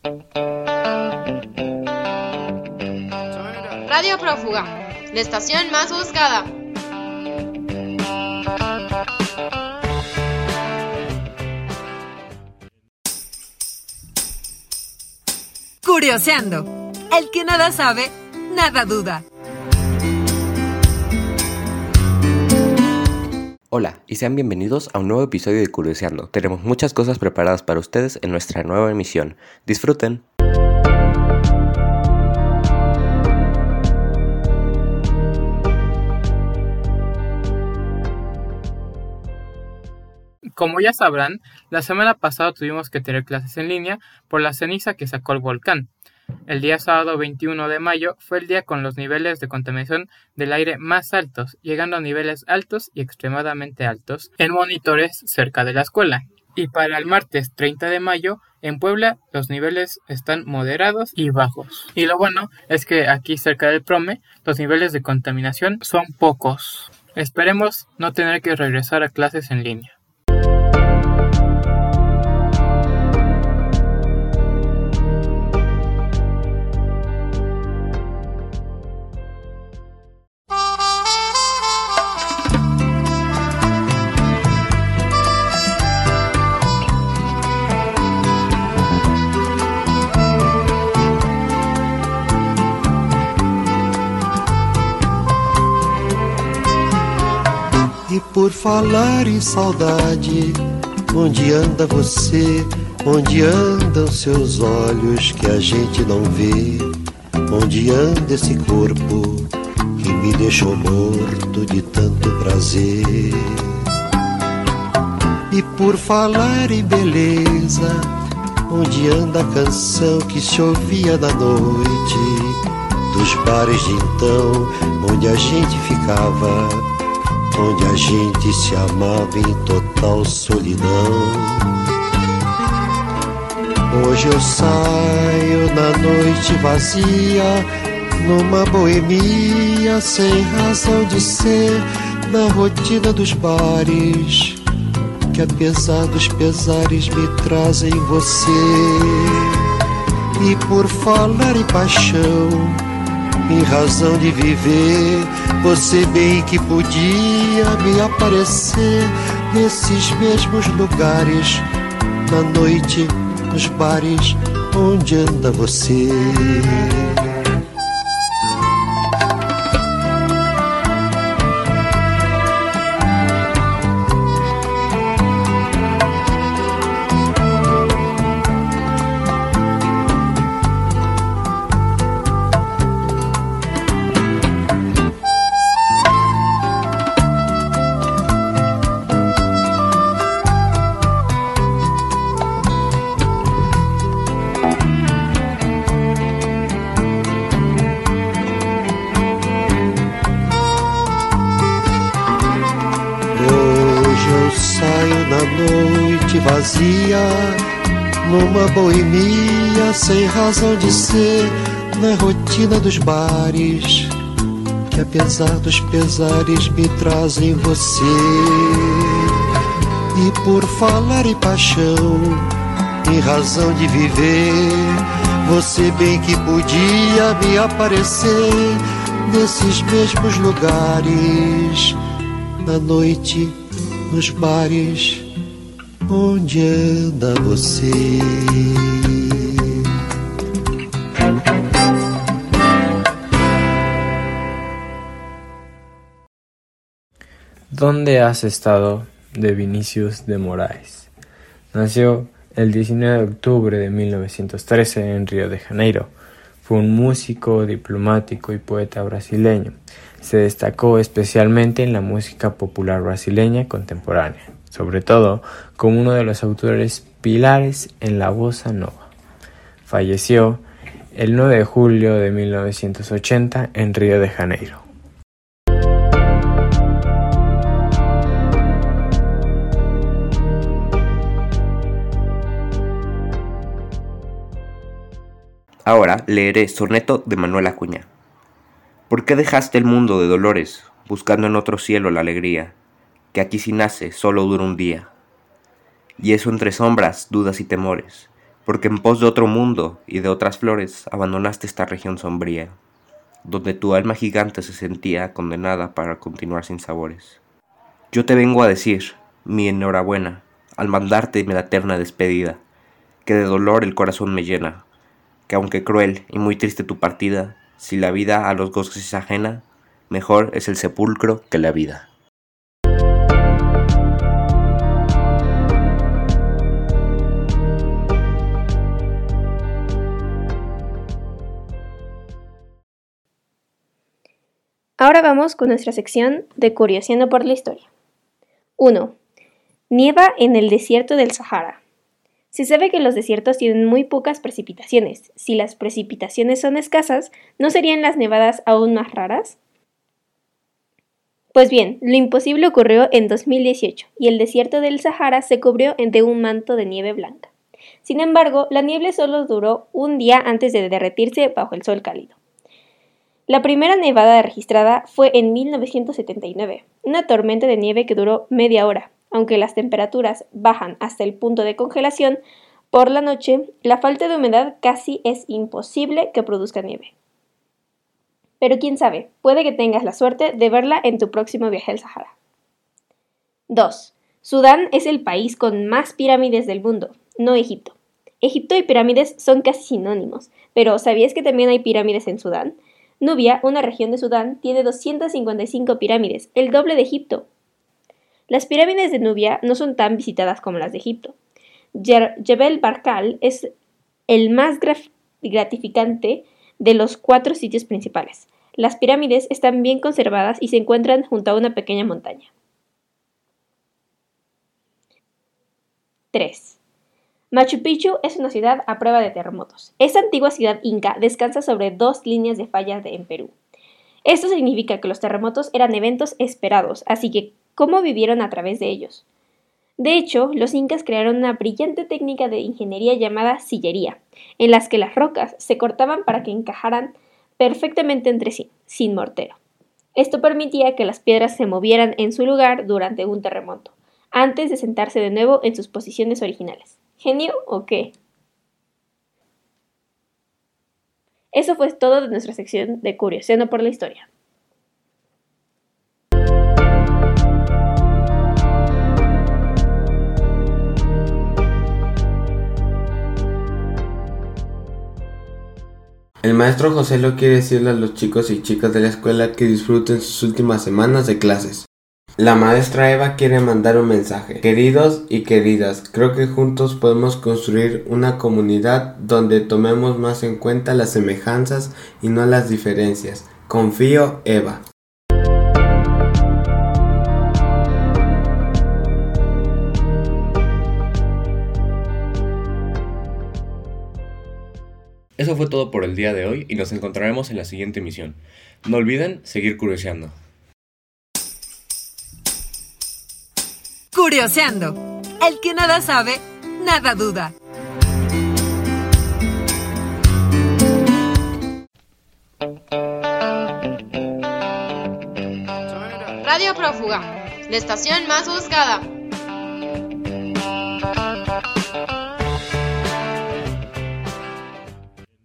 Radio Prófuga, la estación más buscada. Curioseando. El que nada sabe, nada duda. Hola y sean bienvenidos a un nuevo episodio de Curioseando. Tenemos muchas cosas preparadas para ustedes en nuestra nueva emisión. ¡Disfruten! Como ya sabrán, la semana pasada tuvimos que tener clases en línea por la ceniza que sacó el volcán. El día sábado 21 de mayo fue el día con los niveles de contaminación del aire más altos, llegando a niveles altos y extremadamente altos en monitores cerca de la escuela. Y para el martes 30 de mayo, en Puebla, los niveles están moderados y bajos. Y lo bueno es que aquí cerca del Prome, los niveles de contaminación son pocos. Esperemos no tener que regresar a clases en línea. E por falar em saudade, onde anda você? Onde andam seus olhos que a gente não vê? Onde anda esse corpo que me deixou morto de tanto prazer? E por falar em beleza, onde anda a canção que se ouvia na noite? Dos bares de então, onde a gente ficava, onde a gente se amava em total solidão. Hoje eu saio na noite vazia, numa boemia sem razão de ser, na rotina dos bares, que apesar dos pesares me trazem você. E por falar em paixão, em razão de viver, você bem que podia me aparecer nesses mesmos lugares, na noite, nos bares, onde anda você? Noite vazia, numa boemia sem razão de ser, na rotina dos bares, que apesar dos pesares me trazem você. E por falar em paixão, em razão de viver, você bem que podia me aparecer nesses mesmos lugares, na noite, nos bares, onde anda você? ¿Dónde has estado? De Vinicius de Moraes. Nació el 19 de octubre de 1913 en Río de Janeiro. Fue un músico, diplomático y poeta brasileño. Se destacó especialmente en la música popular brasileña contemporánea, sobre todo como uno de los autores pilares en la bossa nova. Falleció el 9 de julio de 1980 en Río de Janeiro. Ahora leeré Soneto de Manuel Acuña. ¿Por qué dejaste el mundo de dolores, buscando en otro cielo la alegría, que aquí si nace solo dura un día? Y eso entre sombras, dudas y temores, porque en pos de otro mundo y de otras flores abandonaste esta región sombría, donde tu alma gigante se sentía condenada para continuar sin sabores. Yo te vengo a decir mi enhorabuena al mandarte mi eterna despedida, que de dolor el corazón me llena, que aunque cruel y muy triste tu partida, si la vida a los goces es ajena, mejor es el sepulcro que la vida. Ahora vamos con nuestra sección de Curioseando por la Historia. 1. Nieva en el desierto del Sahara. Se sabe que los desiertos tienen muy pocas precipitaciones. Si las precipitaciones son escasas, ¿no serían las nevadas aún más raras? Pues bien, lo imposible ocurrió en 2018 y el desierto del Sahara se cubrió de un manto de nieve blanca. Sin embargo, la nieve solo duró un día antes de derretirse bajo el sol cálido. La primera nevada registrada fue en 1979, una tormenta de nieve que duró media hora. Aunque las temperaturas bajan hasta el punto de congelación, por la noche la falta de humedad casi es imposible que produzca nieve. Pero quién sabe, puede que tengas la suerte de verla en tu próximo viaje al Sahara. 2. Sudán es el país con más pirámides del mundo, no Egipto. Egipto y pirámides son casi sinónimos, pero ¿sabías que también hay pirámides en Sudán? Nubia, una región de Sudán, tiene 255 pirámides, el doble de Egipto. Las pirámides de Nubia no son tan visitadas como las de Egipto. Jebel Barkal es el más gratificante de los 4 sitios principales. Las pirámides están bien conservadas y se encuentran junto a una pequeña montaña. 3. Machu Picchu es una ciudad a prueba de terremotos. Esta antigua ciudad inca descansa sobre 2 líneas de fallas en Perú. Esto significa que los terremotos eran eventos esperados, así que ¿cómo vivieron a través de ellos? De hecho, los incas crearon una brillante técnica de ingeniería llamada sillería, en las que las rocas se cortaban para que encajaran perfectamente entre sí, sin mortero. Esto permitía que las piedras se movieran en su lugar durante un terremoto, antes de sentarse de nuevo en sus posiciones originales. ¿Genio o qué? Eso fue todo de nuestra sección de Curioseando por la Historia. El maestro José lo quiere decirle a los chicos y chicas de la escuela que disfruten sus últimas semanas de clases. La maestra Eva quiere mandar un mensaje. Queridos y queridas, creo que juntos podemos construir una comunidad donde tomemos más en cuenta las semejanzas y no las diferencias. Confío, Eva. Eso fue todo por el día de hoy y nos encontraremos en la siguiente emisión. No olviden seguir curioseando. Curioseando. El que nada sabe, nada duda. Radio Prófuga, la estación más buscada.